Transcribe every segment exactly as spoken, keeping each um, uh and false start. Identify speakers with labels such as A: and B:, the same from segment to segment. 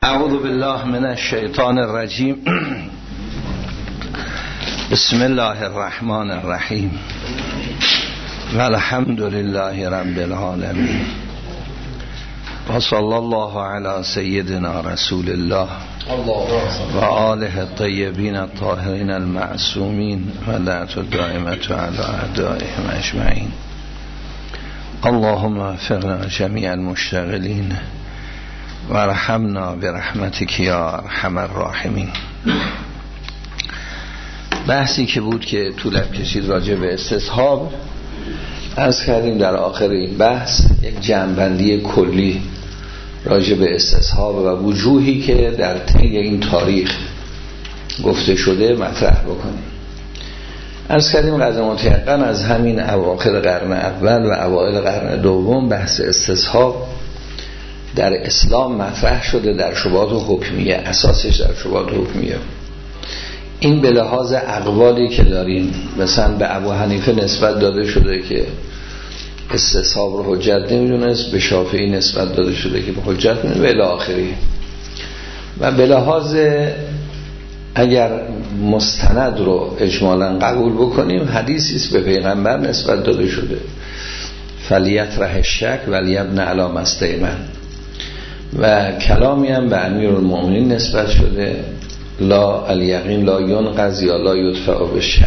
A: اعوذ بالله من الشیطان الرجیم. بسم الله الرحمن الرحیم و الحمد لله رب العالمین و صلی الله علی سیدنا رسول الله و آله الطیبین الطاهرین المعصومین و لعنت الدائمة علی اعدائهم اجمعین. اللهم وفقنا جمیع المشتغلین و ارحمنا برحمتک یا ارحم الراحمین. بحثی که بود که طولب کشید راجع به استصحاب، عرض کردیم در آخر این بحث یک جمع‌بندی کلی راجع به استصحاب و وجوهی که در طی این تاریخ گفته شده مطرح بکنیم. عرض کردیم قدر متیقن از همین اواخر قرن اول و اوایل قرن دوم بحث استصحاب در اسلام مطرح شده در شبهات حکمیه، اساسش در شبهات حکمیه. این به لحاظ اقوالی که داریم، مثلا به ابو حنیفه نسبت داده شده که استصحاب رو حجت نمیدونست، به شافعی نسبت داده شده که به حجت نمیدونست و الی آخری. و به لحاظ اگر مستند رو اجمالا قبول بکنیم، حدیثی است به پیغمبر نسبت داده شده، فلیطرح الشک ولیبنی علی ما استیقن، و کلامی هم به امیرالمؤمنین نسبت شده، لا الیقین لا ینقض یا لا یدفع بالشک.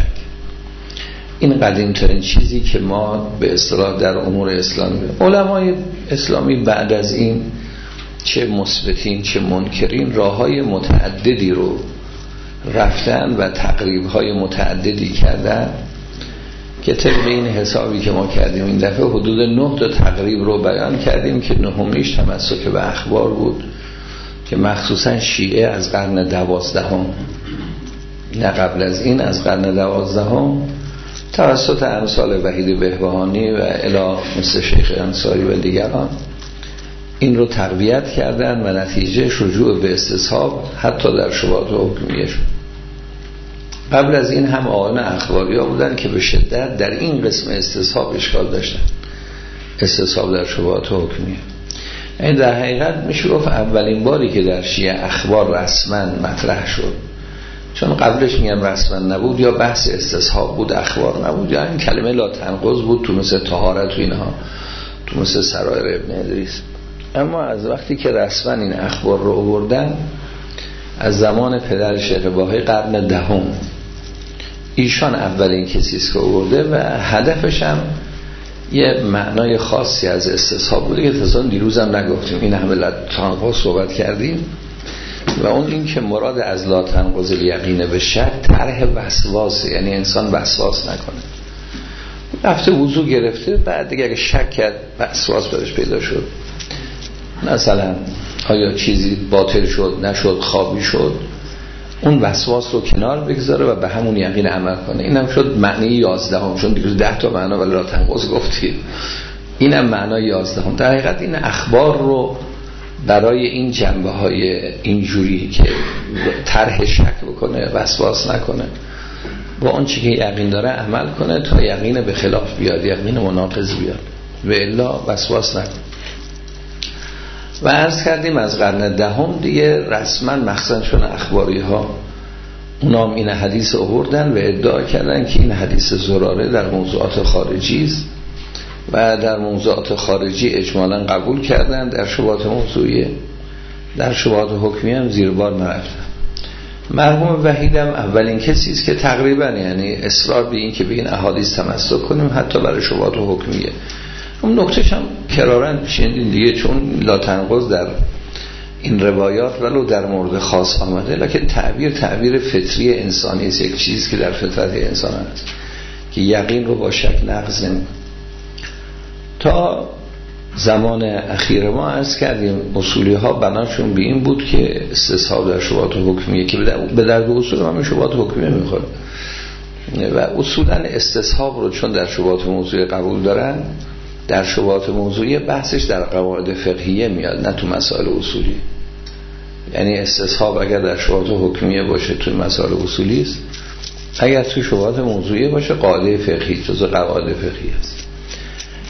A: این قدیمترین چیزی که ما به اصطلاح در امور اسلامی، علمای اسلامی بعد از این چه مثبتین چه منکرین راههای متعددی رو رفتن و تقریبهای متعددی کردن که طبق این حسابی که ما کردیم این دفعه حدود نه تا تقریب رو بیان کردیم که نهمیش تمسک به اخبار بود که مخصوصا شیعه از قرن دوازدهم، نه قبل از این، از قرن دوازدهم توسط امثال وحید بهبهانی و الی مثل شیخ انصاری و دیگران این رو تقویت کردن و نتیجه رجوع به استصحاب حتی در شبهات حکمیه شد. قبل از این هم آقایان اخباری ها بودن که به شدت در این قسم استصحاب اشکال داشتن، استصحاب در شبهات حکمیه. این در حقیقت میشه گفت اولین باری که در شیعه اخبار رسما مطرح شد، چون قبلش میگم رسما نبود، یا بحث استصحاب بود اخبار نبود، یا این کلمه لا تنقض بود تو مثل طهارت و اینها، تو مثل سرایر ابن ادریس. اما از وقتی که رسما این اخبار رو آوردن، از زمان پدر شیخ باهی قرن دهم، ایشان اولین کسی است که آورده و هدفش هم یه معنای خاصی از استصحاب بوده که تصادفاً دیروز هم نگفتیم، این همه تنقض صحبت کردیم، و اون این که مراد از لا تنقض الیقین به شک طرح وسواس، یعنی انسان وسواس نکنه. رفته وضو گرفته، بعد دیگه اگه شک کرد وسواس برش پیدا شد، مثلا آیا چیزی باطل شد نشد خوابی شد، اون وسواس رو کنار بگذاره و به همون یقین عمل کنه. اینم شد معنی یازدهم، چون دیروز ده تا معنا ولی لا تنقض گفتید، اینم معنای یازدهم. در حقیقت این اخبار رو برای این جنبه های اینجوری که طرح شک بکنه، وسواس نکنه، با اون چی که یقین داره عمل کنه تا یقین به خلاف بیاد، یقین مناقض بیاد، و الا وسواس نکنه. و عرض کردیم از قرن دهم دیگه رسما مخصوصا چون اخباری ها اونام این حدیث آوردن و ادعا کردن که این حدیث زراره در موضوعات خارجی است و در موضوعات خارجی اجمالا قبول کردن، در شبهات موضوعیه، در شبهات حکمی هم زیر بار نرفتن. مرحوم وحید هم اولین کسی است که تقریبا یعنی اصرار به این که به این احادیث تمسک کنیم حتی برای شبهات حکمیه. اون نکتهش هم کرارن شنیدین دیگه، چون لا تنقض در این روایات ولو در مورد خاص آمده، لکن تعبیر تعبیر فطری انسانی است، یک چیز که در فطرت انسان هست که یقین رو با شک نقض نمی‌کنه. تا زمان اخیر ما عرض کردیم اصولی ها بناشون به این بود که استصحاب در شبهات حکمیه که به درد اصول همین شبهات حکمیه میخوره، و اصولا استصحاب رو چون در شبهات موضوعی قبول دارن، در شبهات موضوعی بحثش در قواعد فقهیه میاد، نه تو مسائل اصولی. یعنی استصحاب اگر در شبهات حکمیه باشه تو مسائل اصولی است، اگر تو شبهات موضوعی باشه قاعده فقهی، جزء قواعد فقهی است.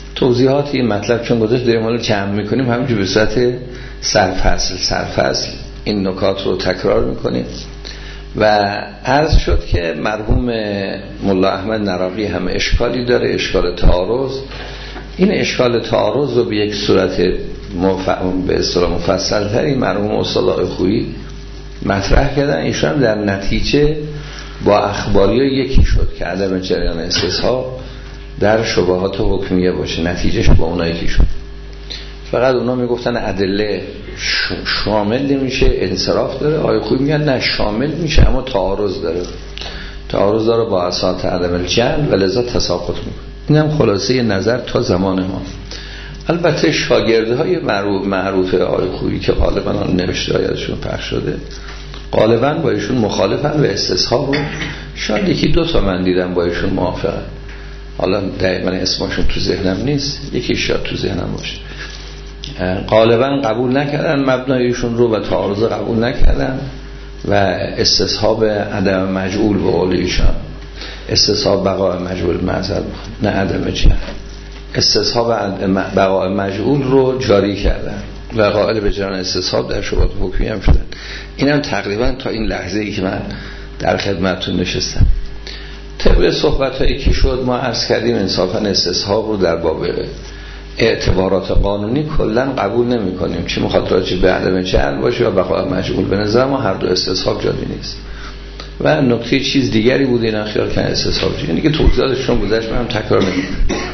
A: توضیحات این مطلب چون گذاشت داریم حالا جمع میکنیم همینجور به صورت سرفصل سرفصل این نکات رو تکرار میکنیم. و عرض شد که مرحوم ملا احمد نراقی هم اشکالی داره، اشکال تعارض. این اشکال تعارض رو به یک صورت مفهوم به اصطلاح مفصل تری مرحوم استاد خویی مطرح کردن. ایشان در نتیجه با اخباری ها یکی شد که عدم جریان استصحاب در شبهات حکمیه باشه، نتیجهش با اونا یکی شد. فقط اونا میگفتن ادله شامل نمیشه، انصراف داره. آقای خویی میگن نه، شامل میشه اما تعارض داره، تعارض داره با اساس عدم الجهل و لذا تساقط میکنه. اینم خلاصه نظر تا زمان ما. البته شاگردهای معروف معروف آقای خویی که غالبا آن نوشته هایشون پخش شده غالبا با ایشون مخالفن و استصحاب رو شاید یکی دو تا من دیدم با ایشون موافقن. حالا دقیقاً اسمشون تو ذهنم نیست، یکی شاید تو ذهنم باشه. غالبا قبول نکردن مبنایشون رو و تعارض قبول نکردن و استصحاب عدم مجعول به قول ایشان، استصحاب بقاء مجعول معذر نه عدم جهل، استصحاب بقاء مجعول رو جاری کردن و قائل به جریان استصحاب در شبهات حکمی هم شدن. اینم تقریبا تا این لحظه ای که من در خدمتتون نشستم. طبق صحبت‌هایی که شد ما عرض کردیم انصافا استصحاب رو در باب اعتبارات قانونی کلا قبول نمی کنیم، چه میخواد راجع به عدم جهل باشه یا بقاء مجعول. به نظر ما هر دو استصحاب جاری نیست. و نکته چیز دیگری بود اینا خیال کردن استصحاب جاری، اینی که توضیحاتشون گذشت من تکرار نمی‌کنم.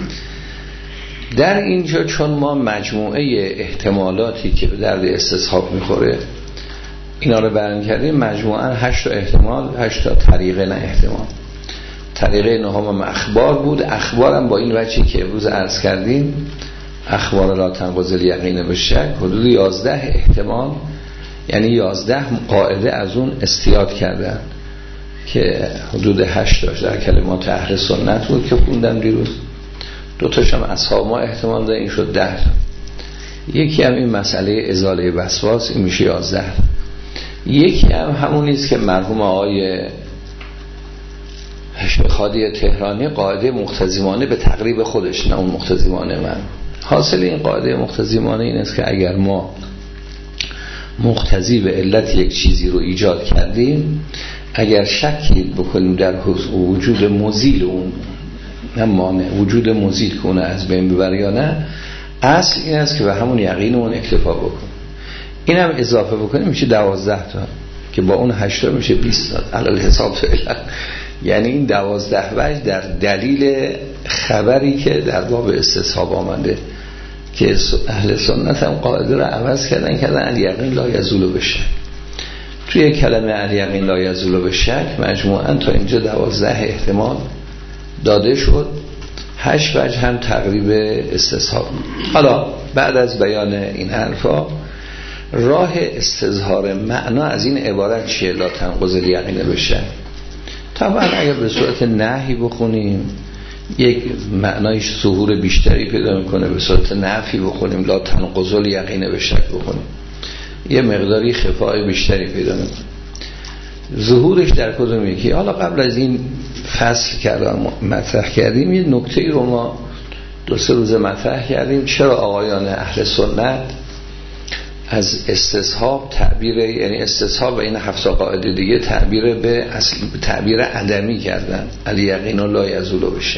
A: در اینجا چون ما مجموعه احتمالاتی که به درد استصحاب میخوره اینا رو بیان کردیم، مجموعاً هشت تا احتمال، هشت تا طریقه نه احتمال. طریقه نهم اخبار بود. اخبارم با این وجهی که امروز عرض کردیم اخبار لا تنقض الیقین بالشک، حدود یازده احتمال، یعنی یازده قاعده از اون استیاد کردن که حدود هشت داشت در کلمات اهل سنت بود که خوندم دیروز. دو تاشم اصحاب ما احتمال داره، این شد ده. یکی هم این مسئله ازاله وسواس، این میشه یازده. یکی هم همونیست که مرحوم آقای خادی تهرانی قاعده مقتضیمانه به تقریب خودش، نه اون مقتضیمانه من. حاصل این قاعده مقتضیمانه این است که اگر ما مقتضی به علت یک چیزی رو ایجاد کردیم، اگر شکی بکنیم در وجود مزیل اون، نه مانع، وجود مزیل که اون از بین ببره یا نه، اصل این است که به همون یقین اون اکتفا بکنیم. این هم اضافه بکنیم میشه دوازده تا که با اون هشت تا میشه بیست تا علل حساب فعلا. یعنی این دوازده وجه در دلیل خبری که در باب استصحاب آمده که اهل سنت هم قاعده رو عوض کردن کردن الیقین لا یزول بالشک. توی کلمه الیقین لا یزول بالشک مجموعاً تا اینجا دوازده احتمال داده شد، هشت وجه هم تقریب استصحاب. حالا بعد از بیان این حرفا راه استظهار معنا از این عبارت چیه؟ لا تنقض الیقین بالشک. طبعا اگر به صورت نهی بخونیم یک معنایش ظهور بیشتری پیدا میکنه، به صورت نفی بخونیم لا تنقض الیقین بالشک بخونیم یه مقداری خفای بیشتری پیدا میکنه. ظهورش در کدوم یکی؟ حالا قبل از این فصل کردم مطرح کردیم یه نکته رو ما دو سه روز مطرح کردیم، چرا آقایان اهل سنت از استصحاب تعبیر، یعنی استصحاب و این هفت قاعده دیگه تعبیر به اصل تعبیر عدمی کردن، الیقین لا یزول بالشک،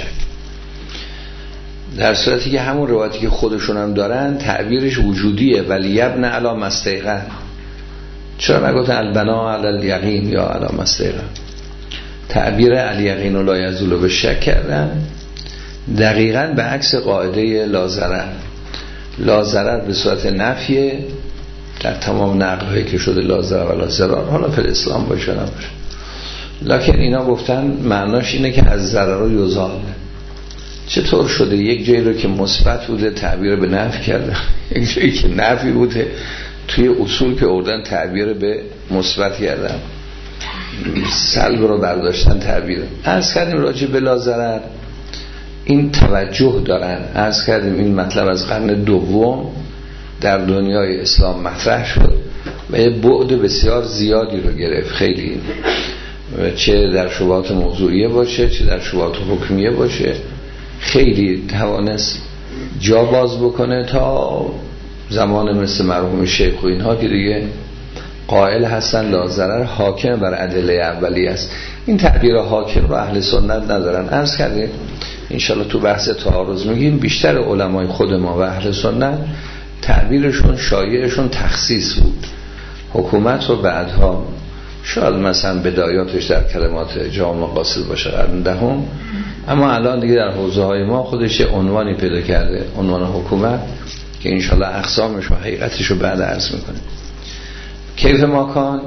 A: در صورتی که همون روایتی که خودشون هم دارن تعبیرش وجودیه، ولی یبن علی مستیقن. چرا نگفتن البنا علی الیقین یا علی مستیقن؟ تعبیر الیقین لا یزول بالشک کردن دقیقاً به عکس قاعده لا ضرر. لا ضرر به صورت نفیه در تمام نقل‌هایی که شده لا ضرر و لا ضرر، حالا فی الاسلام باشه نباشه، لکن اینا گفتن معناش اینه که از ضرر و یزال. چطور شده یک جایی رو که مثبت بوده تعبیر به نفی کردن، یک جایی که نفی بوده توی اصول که اردن تعبیر به مثبت کردن، سلب رو برداشتن تعبیر. عرض کردیم راجع به لا ضرر این توجه دارن. عرض کردیم این مطلب از قرن دوم در دنیای اسلام مطرح شد و یه بعد بسیار زیادی رو گرفت، خیلی، چه در شبهات موضوعیه باشه چه در شبهات حکمیه باشه، خیلی توانست جا باز بکنه تا زمان مثل مرحوم شیخ و اینها که دیگه قائل هستن لا ضرر حاکم بر ادله اولیه است. این تعبیر حاکم رو اهل سنت ندارن. عرض کردیم انشالله تو بحث تعارض میگیم بیشتر علمای خود ما و اهل سنت تعبیرشون شایعشون تخصیص بود. حکومت رو بعدها شاید مثلا بدایاتش در کلمات جامع قاصد باشه قرن دهم، اما الان دیگه در حوزه های ما خودش عنوانی پیدا کرده، عنوان حکومت، که انشالله اقسامش و حقیقتش رو بعد عرض میکنه. کیف ماکان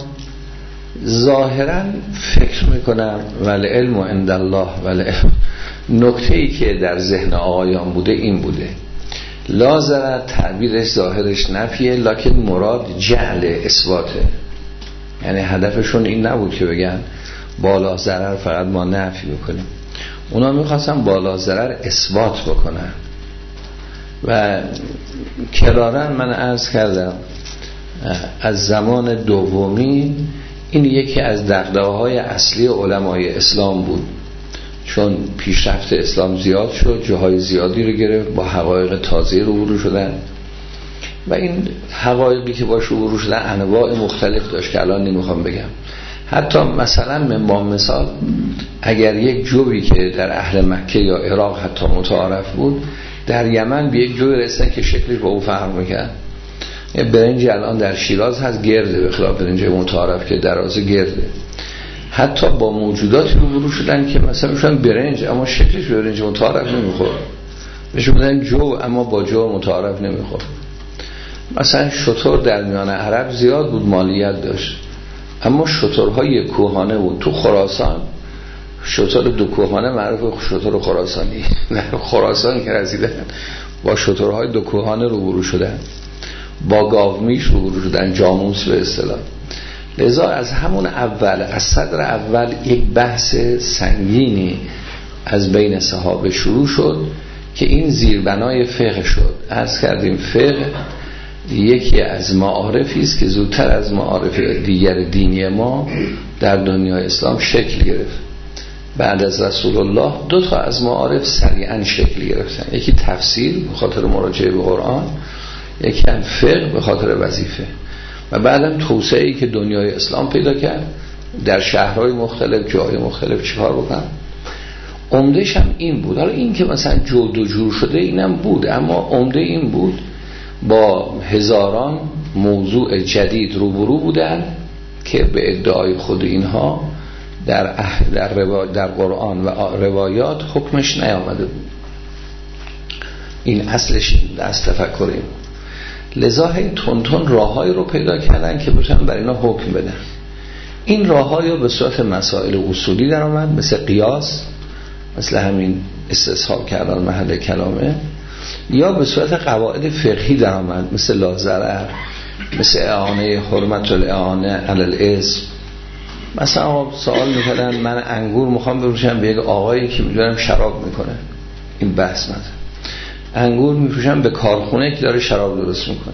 A: ظاهرا فکر میکنم ولی علم و عند الله ولی علم، نکته‌ای که در ذهن آقایان بوده این بوده لا ضرر تعبیرش ظاهرش نفیه، لکن مراد جعل اثباته. یعنی هدفشون این نبود که بگن بالا ضرر فقط ما نفی بکنیم، اونا میخواستن بالا ضرر اثبات بکنن. و کرارن من عرض کردم از زمان دومی این یکی از دغدغه‌های اصلی علمای اسلام بود، چون پیشرفت اسلام زیاد شد، جاهای زیادی رو گرفت، با حقایق تازه روبرو شدن و این حقایقی که باش روبرو شدن انواع مختلف داشت که الان نمیخوام بگم. حتی مثلا من با مثال اگر یک جوی که در اهل مکه یا عراق حتی متعارف بود، در یمن به یک جوی رسیدن که شکلش با او فرق میکرد. برنج الان در شیراز هست گرده، به خلاف برنج متعارف که درازه گرده. حتی با موجوداتی روبرو شدن که مثلا میشن برنج اما شکلش به برنج متعارف نمیخوره، بهشون میگن جو اما با جو متعارف نمیخوره. مثلا شتر در میان عرب زیاد بود، مالیت داشت، اما شترهای کوهانه بود. تو خراسان شتر دو کوهانه معروف شتر خراسانی، نه خراسان که رسیدن با شترهای دو کوهانه روبرو شدن، با گاومیش روبرو شدن، جاموس به اصطلاح. لذا از همون اول، از صدر اول یک بحث سنگینی از بین صحابه شروع شد که این زیربنای فقه شد. عرض کردیم فقه یکی از معارفی است که زودتر از معارف دیگر دینی ما در دنیای اسلام شکل گرفت. بعد از رسول الله دو تا از معارف سریعا شکل گرفتن، یکی تفسیر به خاطر مراجعه به قرآن، یکی هم فقه به خاطر وظیفه. و بعدم توسعه‌ای که دنیای اسلام پیدا کرد در شهرهای مختلف، جای مختلف چیکار بکنن. عمدهش هم این بود. حالا این که مثلا جود و جور شده اینم بود، اما عمده این بود با هزاران موضوع جدید روبرو بودن که به ادعای خود اینها در در, روا... در قرآن و روایات حکمش نیامده بود. این اصلش این از تفکریم. لذا هی تون تون راههایی رو پیدا کردن که بتونن بر اینا حکم بدن. این راههایی به صورت مسائل اصولی در آمد، مثل قیاس، مثل همین استصحاب کردن محل کلامه، یا به صورت قواعد فقهی در آمد، مثل لا ضرر، مثل اعانه حرمت الاعانه علی الاسم. مثلا سوال میکنن من انگور میخوام بفروشم به یک آقایی که میدونم شراب میکنه، این بحث نداره. انگور میفروشم به کارخونه که داره شراب درست میکنه.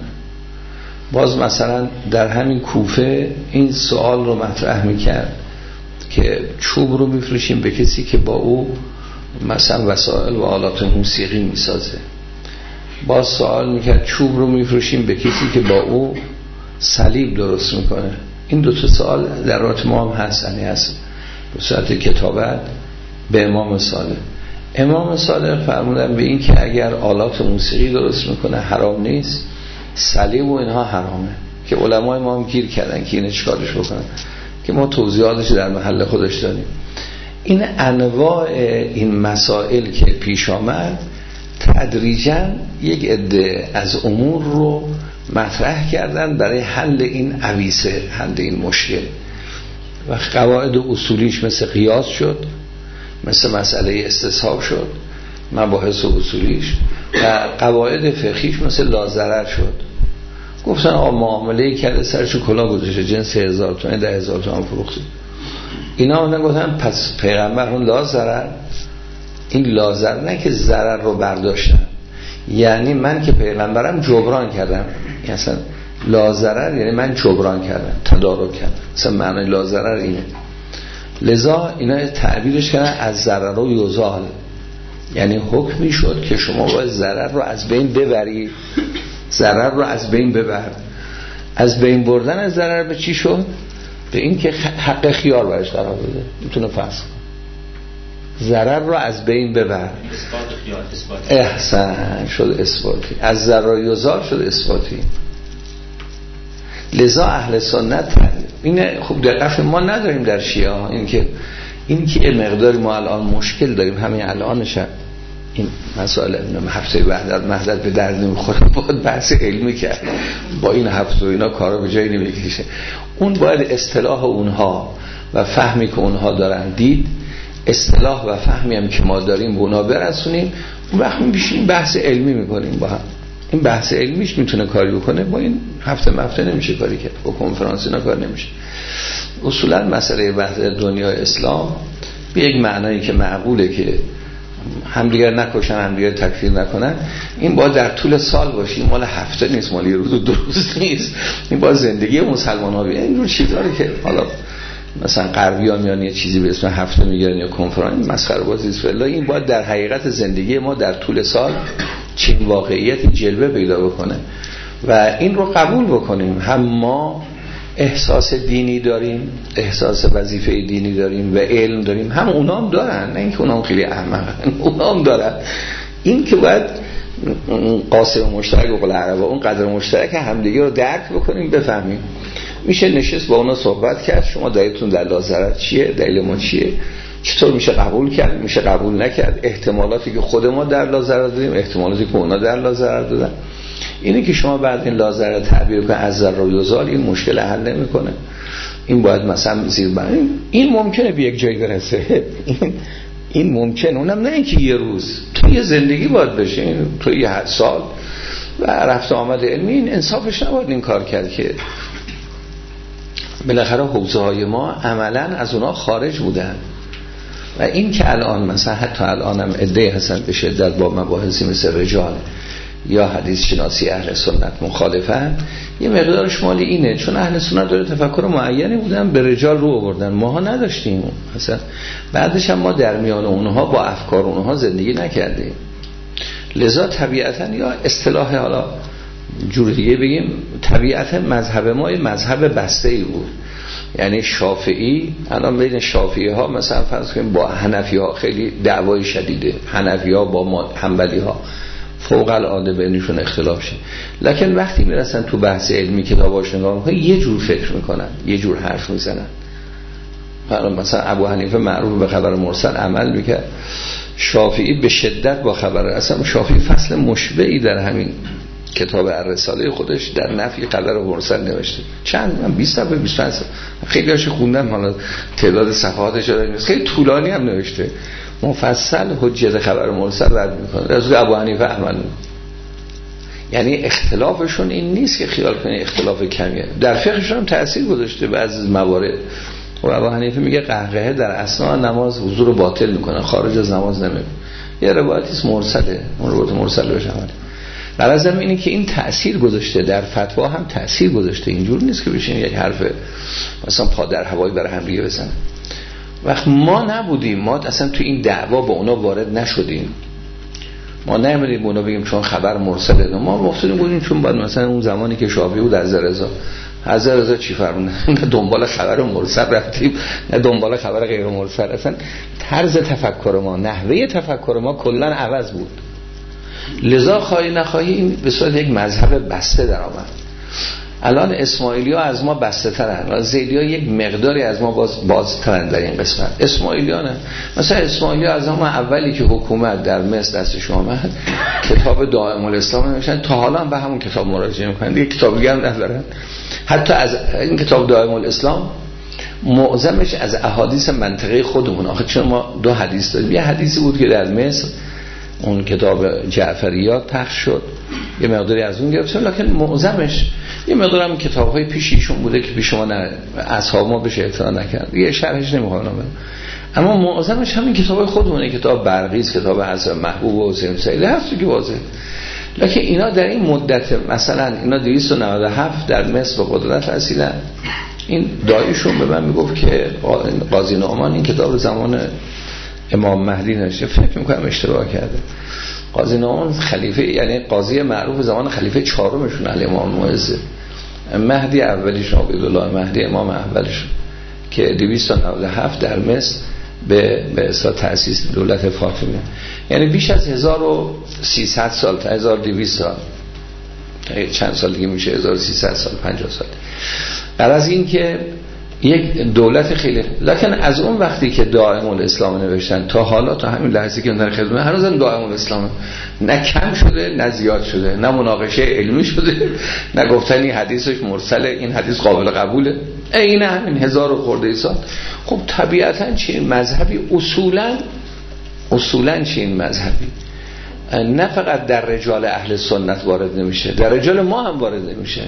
A: باز مثلا در همین کوفه این سوال رو مطرح میکرد که چوب رو میفروشیم به کسی که با او مثلا وسایل و آلات موسیقی میسازه. باز سوال میکرد چوب رو میفروشیم به کسی که با او صلیب درست میکنه. این دو تا سوال در رابطه ما هم هست، یعنی هست به صورت کتابت به امام صالح. امام صالح فرمودن به این که اگر آلات موسیقی درست میکنه حرام نیست، صلیب و اینها حرامه، که علمای ما هم گیر کردن که اینه چیکارش بکنن، که ما توضیحاتش در محل خودش داریم. این انواع این مسائل که پیش آمد تدریجاً یک عده از امور رو مطرح کردن برای حل این عویسه، حل این مشکل. و قواعد اصولیش مثل قیاس شد، مثل مسئله استصحاب شد، مباحث اصولیش، و قواعد فقهیش مثل لا ضرر شد. گفتن آقا معامله کرده سرش کلا گذاشته، جنس هزار تومن ده هزار تومن فروخته. اینا اونا گفتن پس پیغمبر اون لا ضرر، این لا ضرر نه که ضرر رو برداشتن، یعنی من که پیغمبرم جبران کردم. اصلا لا ضرر یعنی من جبران کردم، تدارک کردم، اصلا معنی لا ضرر اینه. لذا اینا تعبیرش کردن از ضرر و یزال، یعنی حکمی شد که شما باید ضرر رو از بین ببری، ضرر رو از بین ببر. از بین بردن از ضرر به چی شد؟ به این که حق خیار برش قرار بده، میتونه فصل کن ضرر رو از بین ببر.
B: اثبات خیار، اثبات
A: احسن شد اثباتی، از ضرر یزار شد اثباتی. لذا اهل سنت اینه. خب دقیقاً ما نداریم در شیعه ها این که این که مقداری ما الان مشکل داریم، همین الانش این مسائل هفته وحدت مهدت به درد نمیخوره، باید بحث علمی کرد. با این هفته و اینا کارا به جایی نمیکشه. اون باید اصطلاح اونها و فهمی که اونها دارن دید، اصطلاح و فهمی هم که ما داریم به اونا برسونیم. اون وقت میشیم بحث علمی میکنیم با هم. این بحث علمیش میتونه کاری بکنه، با این هفته مفته نمیشه کاری کرد، با کنفرانس اینا کار نمیشه. اصولا مسئله بحث دنیای اسلام به یک معنایی که معقوله که همدیگر نکشن، همدیگر تکفیر نکنن، این باید در طول سال باشه، مال هفته نیست، مال یه روز و دو روز نیست. این باید زندگی مسلمان ها بیه. این رو چیزایی که حالا مثلا غربی ها میان یه چیزی به اسم هفته میگیرن یا کنفرانس، مسخره بازی است. والله این باید در حقیقت زندگی ما در طول سال چنین واقعیت جلوه پیدا بکنه و این رو قبول بکنیم. هم ما احساس دینی داریم، احساس وظیفه دینی داریم و علم داریم، هم اونا هم دارن، نه اینکه اونا هم خیلی احمقن، اونا هم دارن. این که باید قاسم مشترک و قول عربا اون قدر مشترک همدیگه رو درک بکنیم، بفهمیم. میشه نشست با اونا صحبت کرد، شما دلیلتون در لازرت چیه، دلیل ما چیه، چطور میشه قبول کرد، میشه قبول نکرد، احتمالاتی که خود ما در لازرت دادیم، احتمالاتی که اونا در لازرت دادن. اینه که شما بعد این لازرت تعبیر کنید از ذره و یزال، این مشکل حل نمیکنه. این باید مثلا زیر بر این ممکنه به یک جایی برسه. این این ممکنه، اونم نه اینکه یه روز، تو یه زندگی باید بشه، تو یه سال و رفت آمد علمی. این انصافش نباید این کار کرد که بالاخره حوزه های ما عملا از اونا خارج بودن و این که الان مثلا حتی الان هم عده هستن به شدت با مباحثی مثل رجال یا حدیث شناسی اهل سنت مخالفن، یه مقدارش مالی اینه چون اهل سنت داره تفکر معینی بودن به رجال رو آوردن، ماها نداشتیم مثلا. بعدش هم ما در میان اونها با افکار اونها زندگی نکردیم، لذا طبیعتا یا اصطلاح حالا جور دیگه بگیم طبیعت مذهب ما یه مذهب بسته‌ای بود. یعنی شافعی الان بین شافعی ها مثلا فرض کنیم با حنفی ها خیلی دعوای شدیده، حنفی ها با حنبلی ها فوق العاده بینشون اختلاف شه، لکن وقتی میرسن تو بحث علمی کتاباش نگاه میکنن یه جور فکر میکنن، یه جور حرف میزنن. مثلا ابو حنیفه معروف به خبر مرسل عمل میکرد، شافعی به شدت با خبر، اصلا شافعی فصل مشبعی در همین کتاب الرساله خودش در نفی خبر مرسل نوشته، چند من بیست صفحه بیست و پنج صفحه خیلی هاشو خوندم، حالا تعداد صفحاتش رو خیلی طولانی هم نوشته، مفصل حجت خبر مرسل رد میکنه، از ابو حنیفه عمل. یعنی اختلافشون این نیست که خیال کنه اختلاف کمیه، در فقهشون هم تأثیر گذاشته بعضی موارد. و ابو حنیفه میگه قهقهه در اثناء نماز وضو رو باطل میکنه، خارج از نماز نمیکنه. یه روایتی است مرسله، اون روایت مرسل بهش عمل. برازم اینه که این تأثیر گذاشته، در فتوا هم تأثیر گذاشته، اینجور نیست که بشین یک حرف مثلا پا در هوایی برای هم دیگه بزنن. وقت ما نبودیم، ما اصلا تو این دعوا با اونا وارد نشدیم، ما نمیدیم به اونا بگیم چون خبر مرسله، ما مفتونیم بودیم چون بعد مثلا اون زمانی که شافعی بود از رضا از رضا چی فرمونه، نه دنبال خبر مرسل رفتیم نه دنبال خبر غیر مرسل. اصلا طرز تفکر ما، نحوه تفکر ما کلا عوض بود. لذا خواهی نخواهی این به صورت یک مذهب بسته در آمد. الان اسماعیلی ها از ما بسته ترن، زیدی ها یک مقداری از ما باز بازترن در این قسمت. اسماعیلی ها نه، مثلا اسماعیلی ها از ما اولی که حکومت در مصر دستش آمد کتاب دائم الاسلام نوشتن، تا حالا هم به همون کتاب مراجعه میکنن، دیگه کتاب دیگه هم ندارن. حتی از این کتاب دائم الاسلام معظمش از احادیث منطقه خودمون، آخه چون ما دو حدیث داریم، یه حدیثی بود که در مصر اون کتاب جعفریات پخش شد، یه مقداری از اون گرفتم، لکن معظمش یه مقدار هم کتاب‌های پیشیشون بوده که پیش ما نه اصحاب ما بهش اعتنا نکرد، یه شرحش نمی‌خوام بگم، اما معظمش همین کتاب‌های خودمونه، کتاب برقیس، کتاب حسن محبوب و حسین سیدی هست که واضحه. لکن اینا در این مدت مثلا اینا دویست و نود و هفت در مصر به قدرت رسیدن. این داییشون به من میگفت که قاضی نعمان این کتاب زمان امام مهدی نوشته، فکر میکنم اشتباه کرده. قاضی نعمان خلیفه، یعنی قاضی معروف زمان خلیفه چهارمشون علی امام معز، مهدی اولیشون عبیدالله مهدی امام اولشون که دویست و نود و هفت در مصر به به اصطلاح تأسیس دولت فاطمیه، یعنی بیش از هزار و سیصد سال تا هزار و دویست سال، چند سال دیگه میشه هزار و سیصد سال، پنجاه سال. غرض این که یک دولت خیلی، لکن از اون وقتی که دائم الاسلام نوشتن تا حالا، تا همین لحظه که اون در خدمت، هنوزم دائم الاسلام نه کم شده نه زیاد شده، نه مناقشه علمی شده، نه گفتن این حدیثش مرسله، این حدیث قابل قبوله، این همین هزار و خورده سال. خب طبیعتاً چین مذهبی اصولاً اصولاً چین مذهبی نه فقط در رجال اهل سنت وارد نمیشه، در رجال ما هم وارد نمیشه.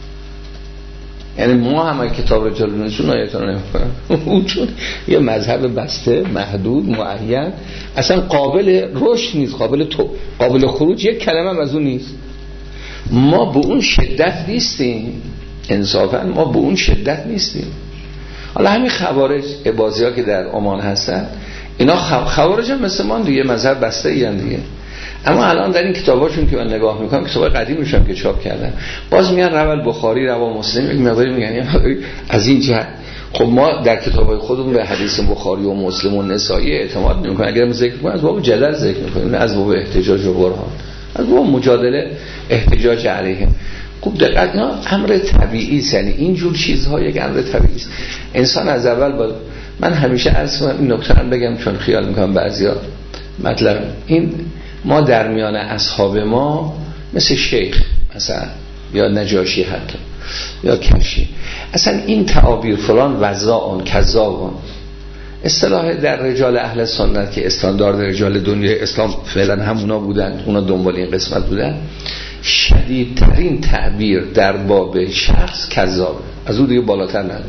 A: یعنی ما هم کتاب رجال نشون آیتون نمیکنم اون چون یه مذهب بسته محدود معین اصلا قابل رشد نیست، قابل تو قابل خروج یک کلمه هم از اون نیست. ما به اون شدت نیستیم، انصافا ما به اون شدت نیستیم. حالا همین خوارج عباضی ها که در عمان هستن، اینا خوارج هم مثل ما دیگه مذهب بسته ای هم دیگه، اما الان در این کتاباشون که من نگاه میکنم، کتابای قدیمیشون که چاپ کردن، باز میگن روال بخاری روا مسلم، یک مقداری میگن از این جهت. خب ما در کتابای خودمون به حدیث بخاری و مسلم و نسائی اعتماد نمیکنیم، اگر ما ذکر کنیم از باب جدل ذکر میکنیم، نه از باب احتجاج و برهان، از باب مجادله احتجاج علیهم. خوب دقت، اینا امر طبیعی است، یعنی این جور چیزها یک امر طبیعی است. انسان از اول با من همیشه عرض کنم این نکته رو بگم چون خیال میکنم بعضیا مطلب این، ما در میان اصحاب ما مثل شیخ مثلا یا نجاشی حتی یا کشی، اصلا این تعابیر فلان وضاعون کذابون اصطلاح در رجال اهل سنت که استاندارد رجال دنیای اسلام فعلا همونا بودن، اونا دنبال این قسمت بودن، شدیدترین تعبیر در باب شخص کذابه، از اون دیگه بالاتر نداره.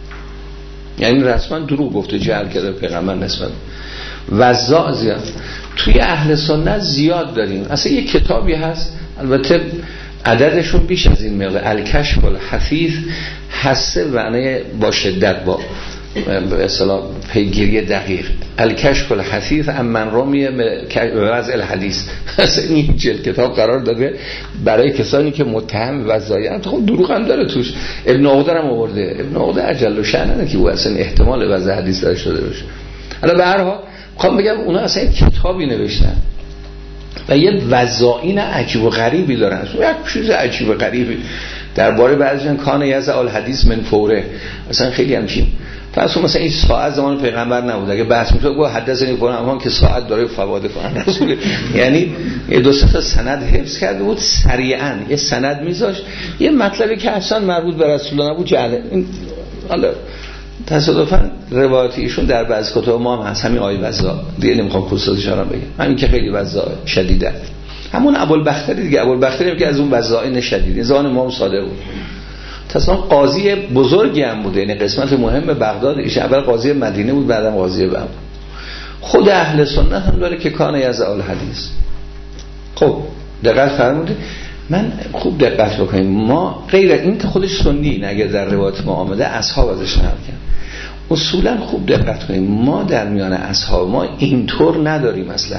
A: یعنی رسما دروغ گفته، جهل کرده پیغمبر نسبت وضاع زیاد. توی اهل سنت زیاد داریم، اصلا یک کتابی هست، البته عددشون بیش از این مقدار، الکشف الحثیث، حسه معنی با شدت، با به اصطلاح پیگیری دقیق، الکشف الحثیث امن رمی وضع الحدیث. اصلا این جلد کتاب قرار داده برای کسانی که متهم وضعیت، خب دروغ هم داره توش. ابن عقده هم آورده، ابن عقده اجل و شأنه که او اصلا احتمال وضع حدیث داشته شده باشه. حالا به هر حال میخوام بگم اونا اصلا کتابی نوشتن و یه وضاعین عجیب و غریبی دارن، یک چیز عجیب و غریبی درباره بعضیان کان یزع الحدیث من فوره، اصلا خیلی همچین. پس مثلا این ساعت زمان پیغمبر نبود، اگه بحث میشد گفت حدثنی فلان که ساعت داره فواید فلان رسول، یعنی یه دو سه تا سند حفظ کرده بود، سریعا یه سند میذاشت، یه مطلبی که اصلا مربوط به رسول الله نبود جعله. حالا تصادفاً روایت ایشون در بعض کتب ما هم هست، همین آیه وضاع دیگه نمیخوام خصوصش رو بگم، همین که خیلی وضاع شدیده، همون ابوالبختری دیگه، ابوالبختری که از اون وضاعین شدید زمان امام صادق بود، تصلا قاضی بزرگی هم بوده، یعنی قسمت مهم بغداد ایش، اول قاضی مدینه بود بعدم قاضی بم. خود اهل سنت هم داره که کان یزع الحدیث. خب دقت فرمودید، من خوب دقت بکنیم، ما غیر این که خودش سنی اگر در روایت ما آمده اصحاب ازش نقل کردن، اصولا خوب دقت کنیم ما در میان اصحاب ما اینطور نداریم اصلا.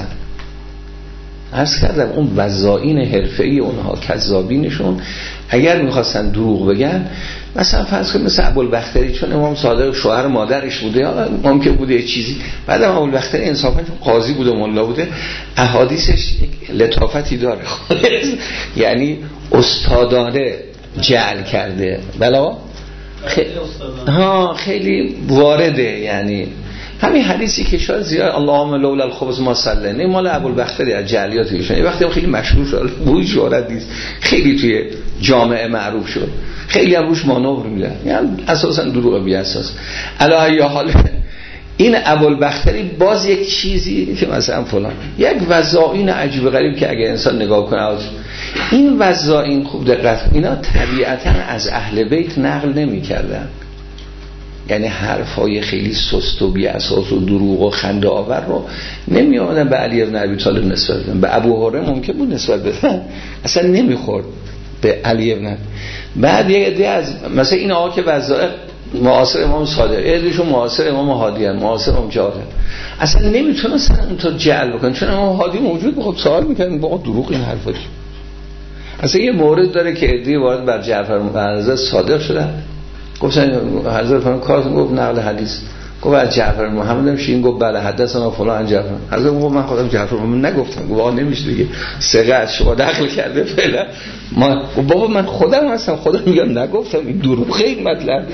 A: عرض کردم اون وضاعین حرفه‌ای اونها کذابینشون اگر میخواستن دروغ بگن، مثلا فرض کنید مثل ابوالبختری، چون امام صادق شوهر مادرش بوده، حالا ممکن بوده یه چیزی، بعدم ابوالبختری انصافا قاضی بوده ملا بوده، احادیثش یک لطافتی داره یعنی استادانه جعل کرده، بلا خیلی ها خیلی وارده. یعنی همین حدیثی که شاید زیاد اللهم لولا الخبز ما صلنا، مال ابوالبختری از جعلیات ایشون، یه وقتی خیلی مشهور شد، بوی شهرت نیست، خیلی توی جامعه معروف شد، خیلی هم روش مانور میدن، یعنی اساسا دروغ بی اساس. علی ای حال این ابوالبختری باز یک چیزی که مثلا فلان، یک وضاعین عجیب غریب که اگه انسان نگاه کنه این وضاعین، خوب دقت، اینا طبیعتا از اهل بیت نقل نمی‌کردن، یعنی حرفای خیلی سست و بی اساس و دروغ و خنده آور رو نمی آمدن به علی بن ابی طالب نسبت بدن، به ابو هریره ممکن بود نسبت بدن، اصلا نمیخورد به علی بن. بعد یه عده از مثلا این آقا که وضاع معاصر امام صادق، ایشون معاصر امام هادی ان، معاصر امام جعفر، اصلا نمیتونستن اون تو جعل بکنن، چون امام هادی موجود بود، سوال میکنن با دروغ این حرفا چی. اصلا یه مورد داره که عده‌ای وارد بر جعفر حضرت صادق شدن، گفتن حضرت فرمان کارتون گفت نقل حدیث، گفت از جعفر محمد هم شین، گفت بله حدثنا فلان جعفر. حضرت گفت من خودم جعفر محمد نگفتم. گفت آقا نمیشه دیگه، ثقه از شما داخل کرده فعلا. ما بابا من خودم هستم، خودم میگم نگفتم، این دروغ این مطلب.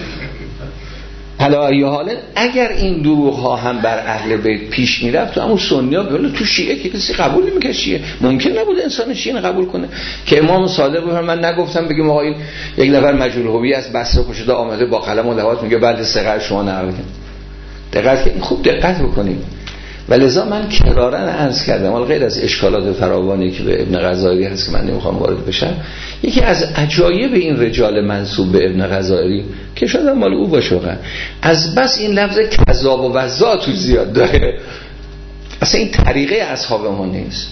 A: حالا یا حالا اگر این دروغ ها هم بر اهل بیت پیش میرفت تو همون سنی‌ها، ولی تو شیعه که کسی قبول نمی‌کنه، شیعه ممکن نبود انسان شیعه قبول کنه که امام صادق بفرمایه من نگفتم، بگیم آقا این یک نفر مجهول هویه است بصره پشت آمده با قلم و لوحات میگه بله ثقه شما نقل کنه. دقت کنید، خوب دقت بکنید. ولذا من کرارا عرض کردم، حالا غیر از اشکالات فراوانی که به ابن غزالی هست که من نمیخوام وارد بشم، یکی از عجایب این رجال منسوب به ابن غزالی که شاید مال او باشه واقعا، از بس این لفظ کذاب و وضاع تو زیاد داره. اصلا این طریقه اصحاب ما نیست.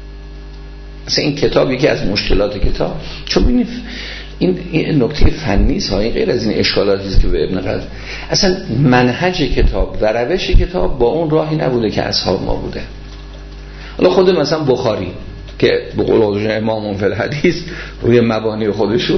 A: اصلا این کتاب یکی از مشکلات کتاب، چون ببینید این این نکته فنی است ها، این غیر از این اشکالاتی است که به ابن غزالی اصلا منهج کتاب و روش کتاب با اون راهی نبوده که اصحاب ما بوده. حالا خود مثلا بخاری که به قول امام فی الحدیث روی مبانی خودشو،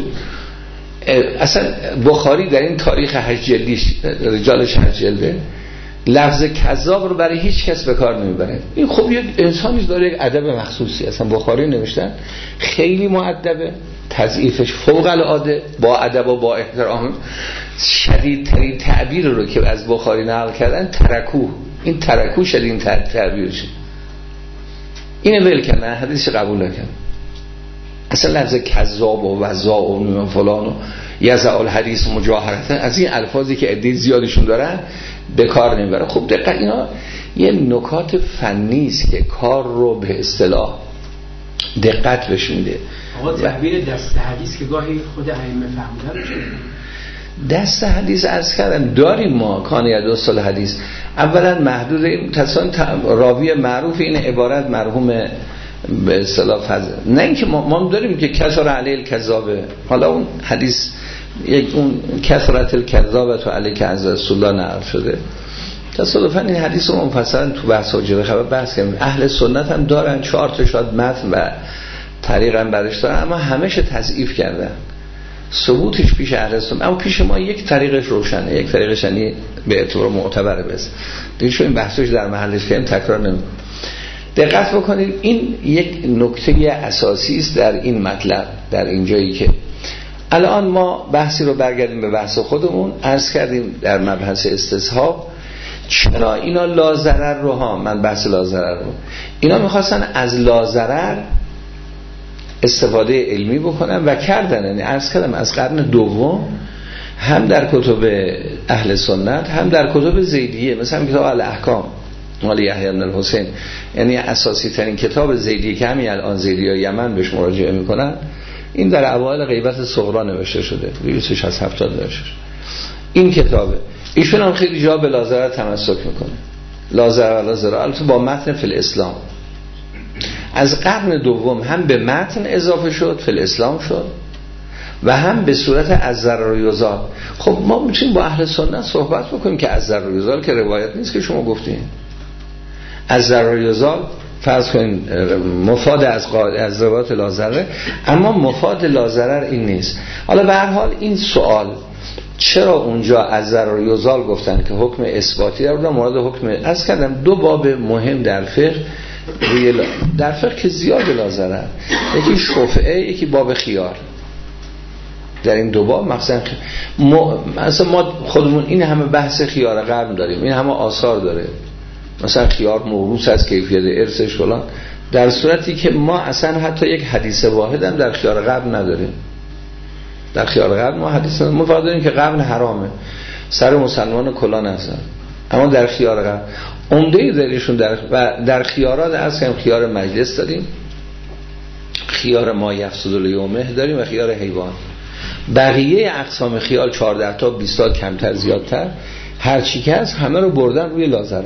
A: اصلا بخاری در این تاریخ هشت جلدیش، رجالش هشت جلده، لفظ کذاب رو برای هیچ کس به کار نمیبره. این خب یک انسانی داره، یک ادب مخصوصی. اصلا بخاری نوشتن خیلی مؤدبه، تضعیفش فوق العاده، با ادب و با احترام. شدیدترین تعبیر رو که از بخاری نقل کردن ترکو، این ترکو شدیدترین تعبیرشه. اینو ول کردن، حدیثش قبول نکردن. اصلا لفظ کذاب و وضاع و فلان و یزع الحدیث مجاهرتا، از این الفاظی که عده زیادشون دارن به کار نمیبرن. خب دقیقاً اینا یه نکات فنی است که کار رو به اصطلاح دقت بهش میده.
C: آقا تعبیر دست حدیث که گاهی خود ائمه فهمیدن چه؟
A: دست حدیث عرض کردم داریم ما، کان یدوسل حدیث اولا محدود تصان راوی معروف این عبارت مرحوم به اصطلاح فضل، نه اینکه ما ما داریم که کثر علی الکذابه، حالا اون حدیث یک اون کثرت الکذابه تو علی که از رسول الله نقل شده، تصادفاً این حدیث رو مفصلا تو بحث حجره خبر بحث کردیم. اهل سنت هم دارن چهار تا شاید متن و طریق هم برش دارن، اما همه‌ش تضعیف کردن. ثبوتش پیش اهل سنت، اما پیش ما یک طریقش روشنه، یک طریقش یعنی به اعتبار معتبره. بس دیگه شو این بحثش در محلش که تکرار نمی‌کنم. دقت بکنید، این یک نکته اساسی است در این مطلب، در این جایی که الان ما بحثی رو برگردیم به بحث خودمون. عرض کردیم در مبحث استصحاب چرا اینا لازرر رو ها، من بحث لازرر رو، اینا میخواستن از لازرر استفاده علمی بکنن و کردن. یعنی عرض کردم از قرن دوم هم در کتب اهل سنت هم در کتب زیدیه، مثلا کتاب الاحکام مال یحیی بن الحسین، یعنی اساسی ترین کتاب زیدی که همین الان زیدی‌ها یمن بهش مراجعه میکنن، این در اوایل غیبت صغرا نوشته شده، بیست از هفتاد نوشته. این کتابه ایشون هم خیلی جا به لازرر تمسک میکنه، لازرر و لازرر البته با متن فی الاسلام از قرن دوم هم به متن اضافه شد، فی الاسلام شد، و هم به صورت از ضرر یزال. خب ما میتونیم با اهل سنت صحبت بکنیم که از ضرر یزال که روایت نیست که شما گفتین، از ضرر یزال فرض کنیم مفاد از از روایت لازرر، اما مفاد لازرر این نیست. حالا به هر حال این سوال چرا اونجا از ضرر یزال گفتن که حکم اثباتی در مورد حکم، از کردم دو باب مهم در فقه روی در فقه که زیاد لازرر، یکی شفعه، یکی باب خیار. در این دو باب مثلا ما مثلا ما خودمون این همه بحث خیار قرن داریم، این همه آثار داره، مثلا خیار موروث از کیفیت ارثش فلان، در صورتی که ما اصلا حتی یک حدیث واحد هم در خیار قرن نداریم. در خیار قرن ما حدیث ما فقط داریم که قرن حرامه، سر مسلمان کلاه نزن، اما در خیار قرن عمده دلیلشون در و در خیارات از هم خیار مجلس داریم، خیار ما یفسد الیومه داریم و خیار حیوان. بقیه اقسام خیال چهارده تا بیست تا کمتر زیادتر هر چی که هست همه رو بردن روی لازرر.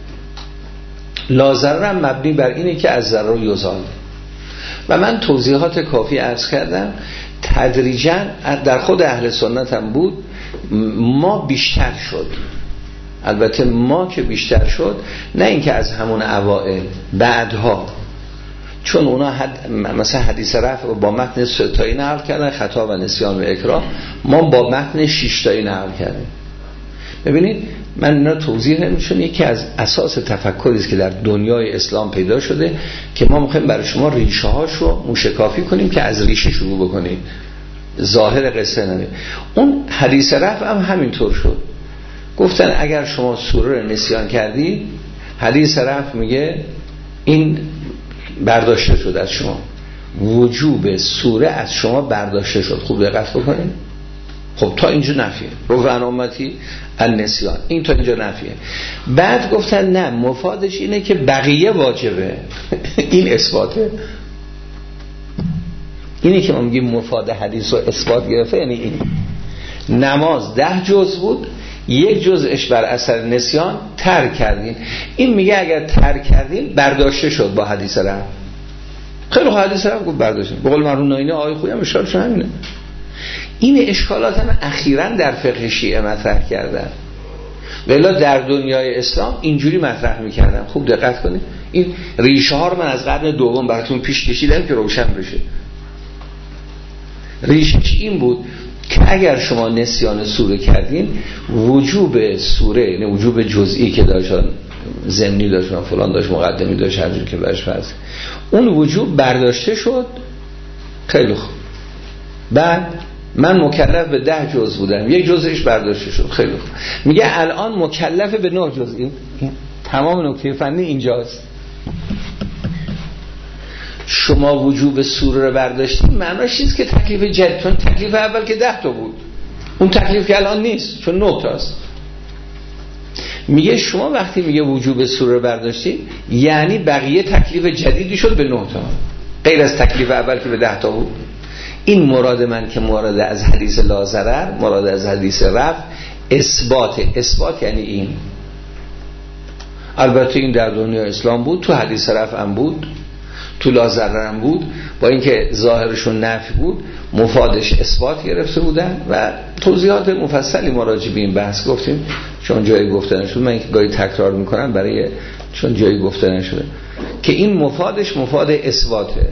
A: لازرر هم مبنی بر اینه که از ضرر یزال، و من توضیحات کافی عرض کردم. تدریجا در خود اهل سنت هم بود، ما بیشتر شد، البته ما که بیشتر شد نه اینکه از همون اوائل، بعدها چون اونا حد مثلا حدیث رفع با متن سه تایی نقل کردن، خطا و نسیان و اکراه، ما با متن شش تایی نقل کردیم. ببینید من اینا توضیح نمیشون، یکی از اساس تفکری است که در دنیای اسلام پیدا شده که ما میخوایم برای شما ریشه هاش رو موشکافی کنیم که از ریشه شروع بکنید، ظاهر قصه نمید. اون حدیث رفع هم همینطور شد، گفتن اگر شما سوره رو نسیان کردی، حدیث رفع میگه این برداشته شد از شما، وجوب سوره از شما برداشته شد. خوب دقت بکنید. خب تا اینجا نفیه، رفع عن امتی النسیان، این تا اینجا نفیه. بعد گفتن نه، مفادش اینه که بقیه واجبه. این اثباته. اینی که ما میگیم مفاد حدیث و اثبات گرفته، یعنی این نماز ده جز بود، یک جزش بر اثر نسیان ترک کردین. این میگه اگر ترک کردین برداشته شد با حدیث رفع. خیلی خوب، حدیث رفع گفت برداشتین. به قول مرحوم ناینی آقای خویی هم اشکالشون همینه. این اشکالات هم اخیراً در فقه شیعه مطرح کردن، ولی در دنیای اسلام اینجوری مطرح میکردن. خوب دقت کنید. این ریشه ها رو من از قرن دوم براتون پیش کشیدم که روشن بشه. ریشش این بود که اگر شما نسیان سوره کردین، وجوب سوره، یعنی وجوب جزئی که داشتن، ضمنی داشتن، فلان داشت، مقدمی داشت، هر جور که برش فرض، اون وجوب برداشته شد. خیلی خوب. بعد من مکلف به ده جز بودم، یک جزش برداشته شد. خیلی خوب. میگه الان مکلف به نه جز. این تمام نکته فنی اینجاست. شما وجوب سوره رو برداشتید، معناش نیست که تکلیف جدید، چون تکلیف اول که ده تا بود، اون تکلیف که الان نیست چون نه تاست. میگه شما وقتی میگه وجوب سوره رو برداشتید، یعنی بقیه تکلیف جدیدی شد به نه تا، غیر از تکلیف اول که به ده تا بود. این مراد من که مراد از حدیث لا ضرر، مراد از حدیث رفع اثبات. اثبات یعنی این. البته این در دنیا اسلام بود، تو حدیث رفع هم بود، تو لا ضرر هم بود، با اینکه ظاهرشون نفی بود، مفادش اثبات گرفته بودن و توضیحات مفصلی ما راجع به این بحث گفتیم، چون جایی گفته نشد. من اینکه گاهی تکرار میکنم برای چون جایی گفته نشده که این مفادش مفاد اثباته.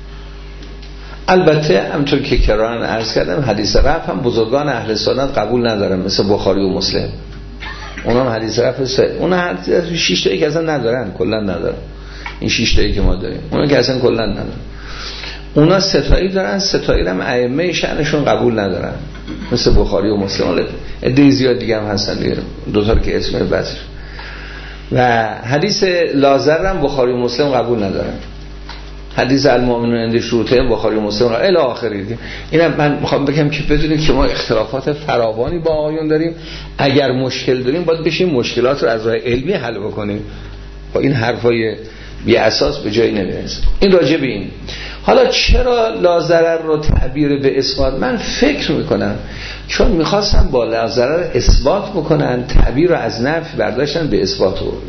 A: البته همونطور که کرارن عرض کردم، حدیث رفع هم بزرگان اهل سنت قبول ندارن، مثل بخاری و مسلم. اونا هم حدیث رفع سه، اونا شش تایی که اصلا ندارن، کلا ندارن. این شش تایی که ما داریم، اونا که اصلا کلا ندارن. اونا سه تایی دارن، سه تایی هم ائمه شأنشون قبول ندارن، مثل بخاری و مسلم. عده زیاد دیگه هم هستن دیگه، دو تا که اسم بس. و حدیث لا ضرر هم بخاری و مسلم قبول ندارن. حدیث المؤمنون عند شروطهم بخاری و مسلم الی آخری. اینم من میخوام بگم که بدونید که ما اختلافات فراوانی با آقایون داریم. اگر مشکل داریم باید بشیم مشکلات رو از راه علمی حل بکنیم، با این حرفای بی اساس به جایی نمیرسه. این راجع به این. حالا چرا لا ضرر رو تعبیر به اثبات؟ من فکر میکنم چون میخواستم با لا ضرر اثبات بکنن، تعبیر رو از نفی برداشتن به اثبات رو.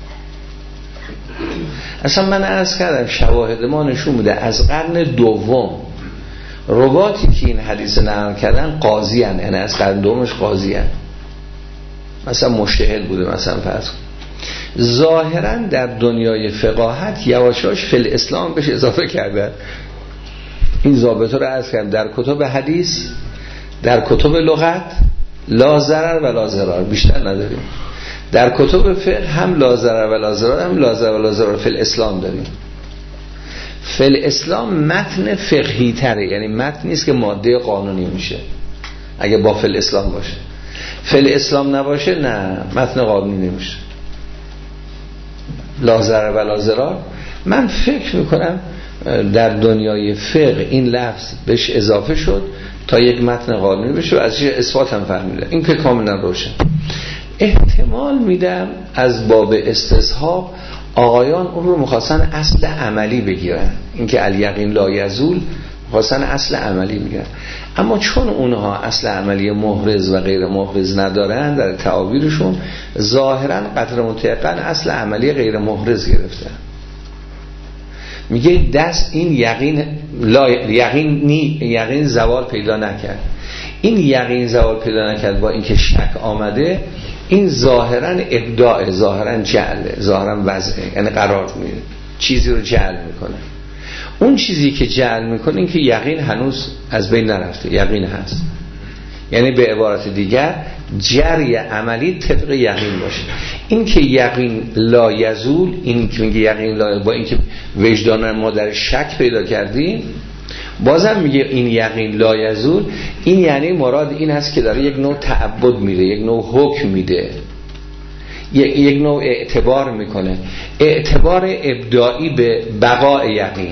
A: اصلا من عرض کردم شواهد ما نشون بوده از قرن دوم رواتی که این حدیث نقل کردن قاضی هن، یعنی از قرن دومش قاضی هن، مثلا مجتهد بوده. مثلا فرض ظاهرا در دنیای فقاهت یواشاش فی الاسلام بهش اضافه کردن. این ضابطه رو عرض کردم در کتب حدیث، در کتب لغت لا ضرر و لا ضرر بیشتر نداریم. در کتب فقه هم لا ضرر و لا ضرر، هم لا ضرر و لا ضرر فی الاسلام داریم. فی الاسلام متن فقهی تره، یعنی متن نیست که ماده قانونی میشه اگه با فی الاسلام باشه. فی الاسلام نباشه نه، متن قانونی نمیشه. لا ضرر و لا ضرر من فکر میکنم در دنیای فقه این لفظ بهش اضافه شد تا یک متن قانونی بشه و ازش اثبات هم فهمیده. این که کاملا روشن. احتمال میدم از باب استصحاب آقایان اون رو میخواستن اصل عملی بگیرن، اینکه الیقین لا یزول، میخواستن اصل عملی بگیرن. اما چون اونها اصل عملی محرز و غیر محرز ندارن در تعابیرشون، ظاهرا قدر متيقن اصل عملی غیر محرز گرفتن. میگه دست این یقین لا یقین نی یقین زوال پیدا نکرد. این یقین زوال پیدا نکرد با اینکه شک آمده، این ظاهرا ابداع، ظاهرا جعل، ظاهرا وضع، یعنی قرار میده، چیزی رو جعل میکنه. اون چیزی که جعل میکنه این که یقین هنوز از بین نرفته، یقین هست. یعنی به عبارت دیگر جری عملی طبق یقین باشه. این که یقین لا یزول، این که میگه یقین لا، با این که وجدان ما در شک پیدا کردیم، بازم میگه این یقین لا یزول، این یعنی مراد این هست که داره یک نوع تعبد میده، یک نوع حکم میده، یک نوع اعتبار میکنه، اعتبار ابداعی به بقای یقین.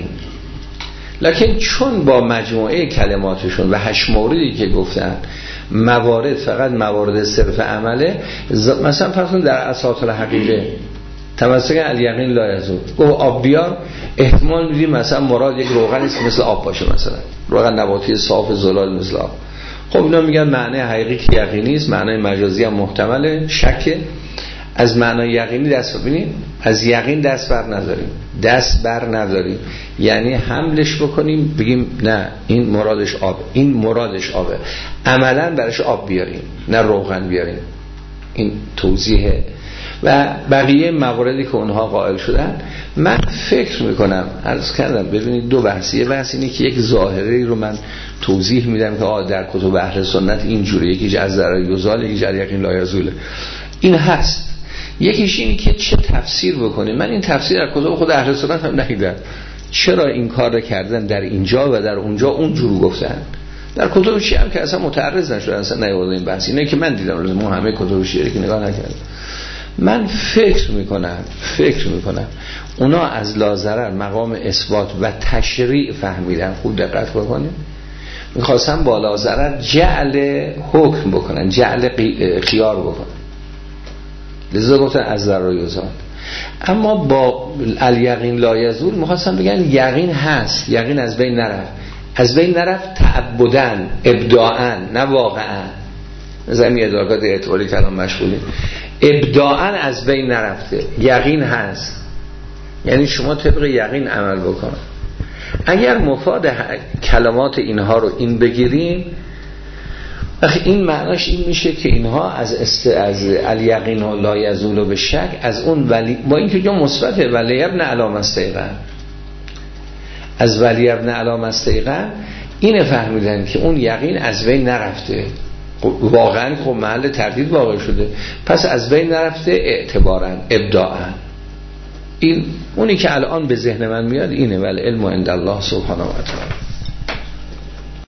A: لکن چون با مجموعه کلماتشون و هشت موردی که گفتن موارد فقط موارد صرف عمله، مثلا فرض کن در اساس الحقیقه تمسک الیقین لا یزول، گفت آب بیار، احتمال میدیم مثلا مراد یک روغن است مثل آب باشه، مثلا روغن نباتی صاف زلال مثل آب. خب اینا میگن معنی حقیقی که یقینی است، معنی مجازی هم محتمله، شکه. از معنای یقینی دست ببینیم، از یقین دست بر نداریم، دست بر نداریم یعنی حملش بکنیم بگیم نه این مرادش آب، این مرادش آبه، عملا برش آب بیاریم نه روغن بیاریم. این توضیحه. و بقیه مواردی که اونها قائل شدن، من فکر میکنم عرض کردم ببینید دو بحثیه، بحث اینه که یک ظاهری رو من توضیح میدم که آه در کتب اهل سنت اینجوری، یکی از ذرای یزال، یکی از یقین لا یزوله، این هست. یکیش این که چه تفسیر بکنیم. من این تفسیر در کتب خود اهل سنت هم ندیدم، چرا این کار رو کردن در اینجا و در اونجا اونجور گفتن. در کتب شیعه هم که اصلا متعرض نشدن، اصلا نیاوردن این بحث. اینه که من دیدم، لازم همه کتب شیعه که نگاه نکردم. من فکر میکنم فکر میکنم اونا از لاضرر مقام اثبات و تشریع فهمیدن. خوب دقت بکنید، میخواستن با لاضرر جعل حکم بکنن، جعل خیار بکنن، لذا گفتن از ذره یزال. اما با الیقین لا یزول میخواستن بگن یقین هست، یقین از بین نرفت. از بین نرفت تعبدن، ابداعن، نه واقعا. زمین ادراکات اعتباری کلام مشغولیم، ابداعن از بین نرفته، یقین هست. یعنی شما طبق یقین عمل بکن. اگر مفاد کلمات اینها رو این بگیریم، این معناش این میشه که اینها از است از الیقین و لا یزول به شک، از اون ولی، با اینکه جو مثبته، ولی ابن علام استیقن، از ولی ابن علام استیقن اینه فهمیدن که اون یقین از بین نرفته. واقعا خب محل تردید واقع شده، پس از بین نرفته اعتباراً، ابداعاً. این اونی که الان به ذهن من میاد اینه، ولی علم عند الله سبحانه و تعالی.